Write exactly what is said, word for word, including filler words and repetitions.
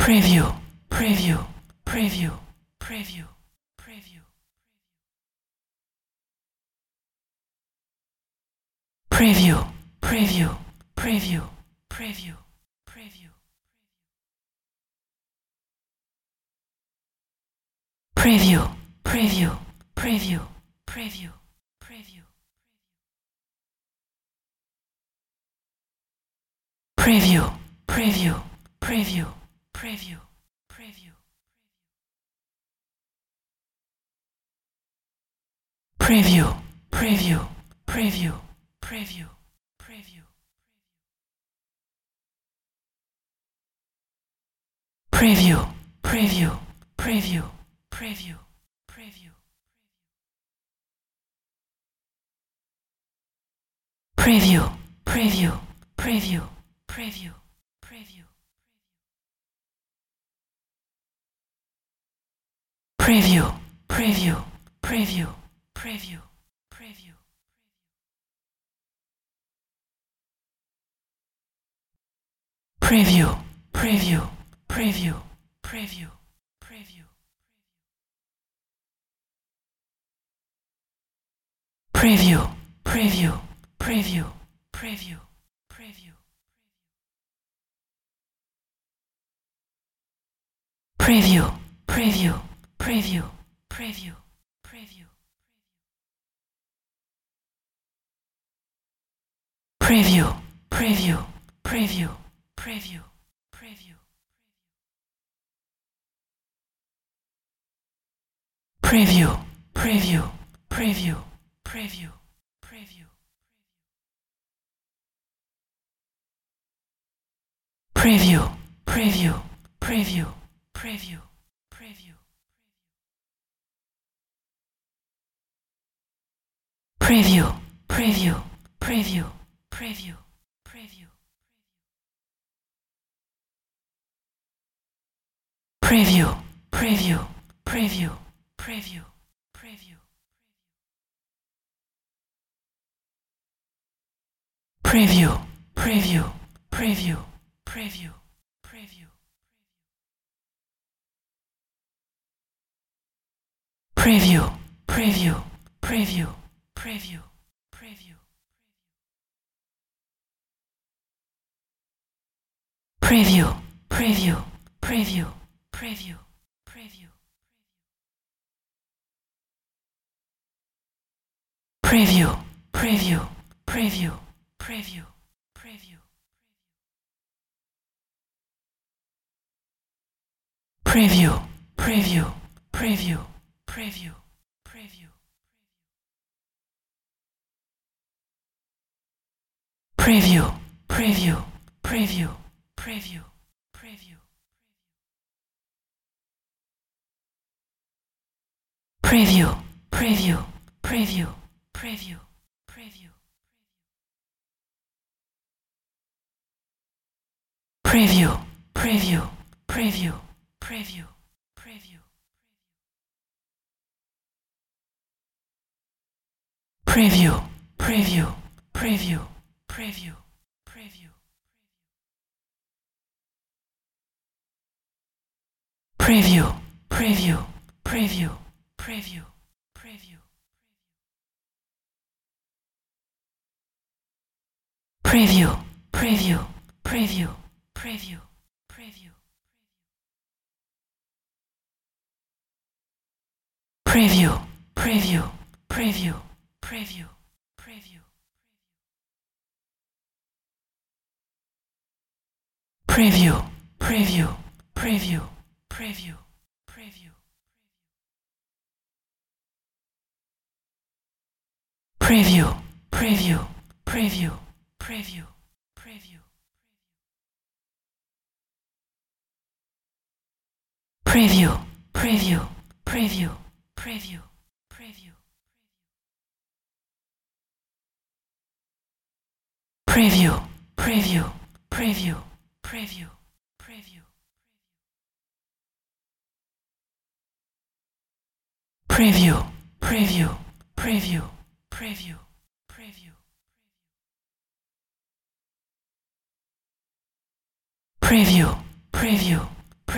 Preview, preview, preview, preview, preview. Preview, preview, preview, preview, preview. Preview, preview, preview, preview, preview. Preview, preview, preview, preview, preview. Preview, preview, preview, preview, preview. Preview, preview, preview, preview, preview. Preview, preview, preview, preview, preview. Preview, preview, preview, preview, preview. Preview, preview, preview, preview, preview. Preview, preview, preview, preview, preview. Preview, preview, preview, preview, preview. Preview, preview, preview, preview, preview. Preview, preview, preview, preview, preview. Preview, preview, preview, preview, preview. Preview, preview, preview, preview, preview. Preview, preview, preview, preview, preview. Preview, preview, preview, preview, preview. Preview, preview, preview, preview, preview. Preview, preview, preview, preview, preview. Preview, preview, preview, preview, preview. Preview, preview, preview, preview, preview. Preview, preview, preview, preview, preview. Preview, preview, preview, preview, preview. Preview, preview, preview, preview, preview. Preview, preview, preview, preview, preview. Preview, preview, preview, preview, preview. Preview, preview, preview, preview, preview. Preview, preview, preview, preview, preview. Preview, preview, preview, preview, preview. Preview, preview, preview, preview, preview. Preview, preview, preview, preview, preview. Preview, preview, preview, preview, preview. Preview, preview, preview, preview, preview. Preview, preview,